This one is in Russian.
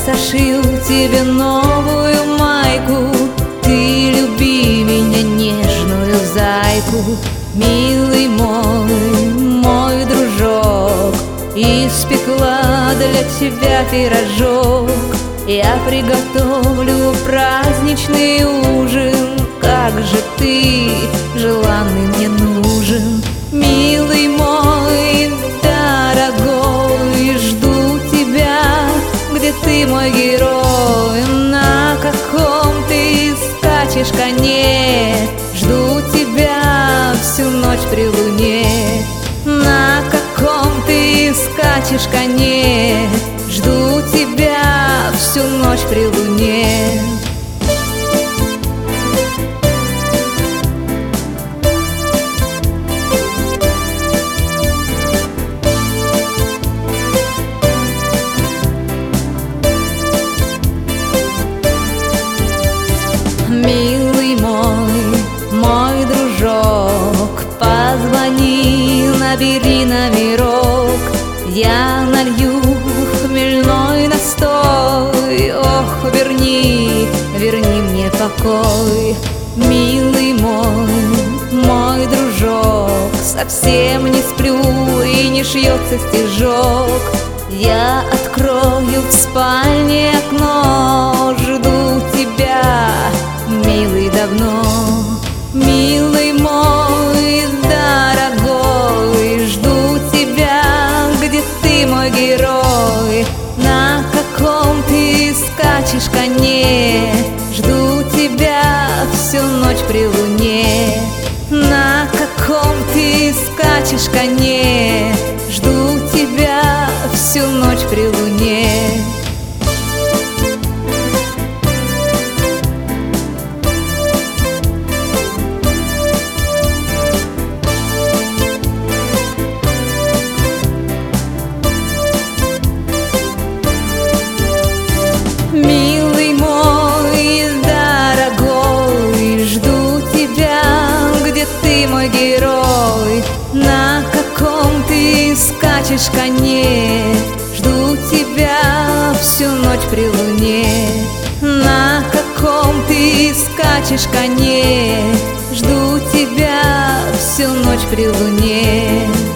сошью тебе новую майку. Ты люби меня, нежную зайку. Милый мой дружок, испекла для тебя пирожок. Я приготовлю праздничный ужин. Как же ты, желанный, мне нужен. Милый мой дорогой, жду тебя. Где ты, мой герой? На каком ты скачешь коне? Жду тебя всю ночь при луне. На каком ты скачешь коне? Жду тебя всю ночь при луне. Милый мой дружок, позвони, набери номерок. Я налью хмельной настой. Ох, верни мне покой. Милый мой дружок, совсем не сплю и не шьется стежок. Я открою в спальне окно, жду тебя, милый, давно. Милый мой дорогой, жду тебя. Где ты, мой герой? На каком ты скачешь коне? Жду тебя всю ночь при луне. На каком ты скачешь коне? Жду тебя всю ночь при луне. Милый мой дорогой, жду тебя. Где ты, мой герой? На каком ты скачешь коне? Жду тебя всю ночь при луне. На каком ты скачешь коне? Жду тебя всю ночь при луне.